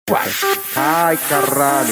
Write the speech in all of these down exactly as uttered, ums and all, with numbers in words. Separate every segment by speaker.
Speaker 1: Ai, caralho.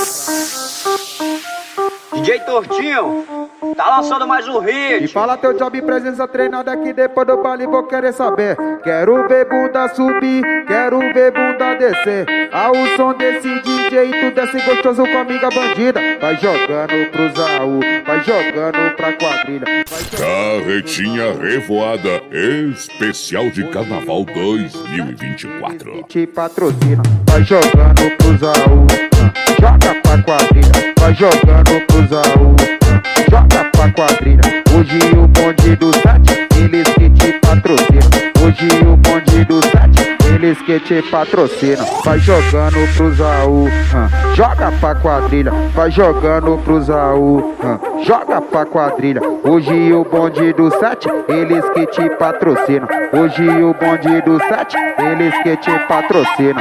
Speaker 2: D J Tortinho, tá lançando mais um hit.
Speaker 1: E fala teu job presença treinada que depois do baile vou querer saber. Quero ver bunda subir, quero ver bunda descer. Ao som desse D J tu desce gostoso com a amiga bandida. Vai jogando pro Zaú, vai jogando pra quadrilha.
Speaker 3: Carretinha Revoada especial de Carnaval dois mil e vinte e quatro.
Speaker 1: Te patrocina, vai jogando pro Zaú, joga pra quadrilha. Vai jogando pro Zaú, joga pra quadrilha. Hoje o bonde do sete, eles que te patrocinam. Hoje o bonde do sete, eles que te patrocinam. Vai jogando pro Zaú, joga pra quadrilha. Vai jogando pro Zaú, joga pra quadrilha. Hoje o bonde do sete, eles que te patrocinam. Hoje o bonde do sete, eles que te patrocinam.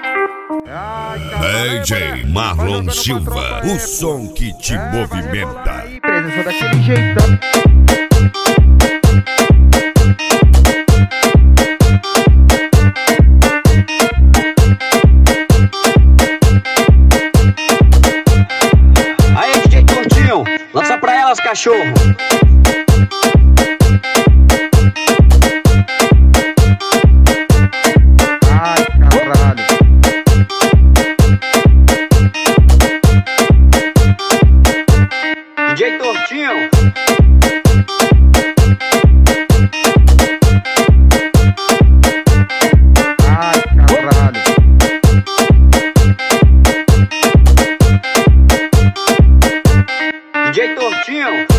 Speaker 4: D J Marlon Silva, o som que te movimenta.
Speaker 1: Presença daquele jeitão.
Speaker 2: Aí, D J Tortinho, lança pra elas, cachorro.
Speaker 1: Ai, caralho.
Speaker 2: D J Tortinho.
Speaker 1: Ai, caralho.
Speaker 2: D J Tortinho.